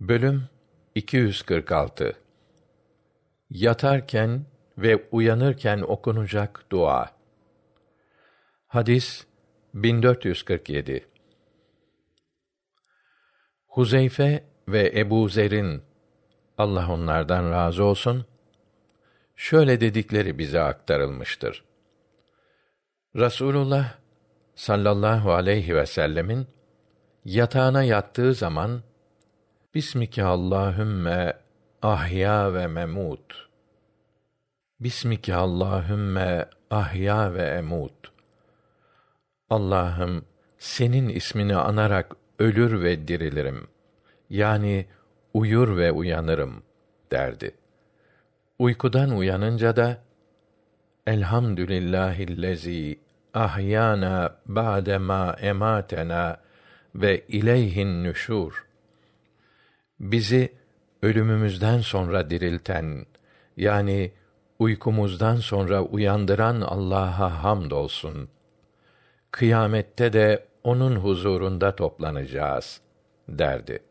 Bölüm 246. Yatarken ve uyanırken okunacak dua. Hadis 1447. Huzeyfe ve Ebu Zer'in, Allah onlardan razı olsun, şöyle dedikleri bize aktarılmıştır. Rasulullah sallallahu aleyhi ve sellemin yatağına yattığı zaman Bismike Allahümme ahya ve memut. Bismike Allahümme ahya ve emut. Allah'ım, senin ismini anarak ölür ve dirilirim. Yani uyur ve uyanırım derdi. Uykudan uyanınca da Elhamdülillahillezî ahyana ba'dema ematena ve ileyhin nüşûr. Bizi ölümümüzden sonra dirilten, yani uykumuzdan sonra uyandıran Allah'a hamdolsun. Kıyamette de onun huzurunda toplanacağız derdi.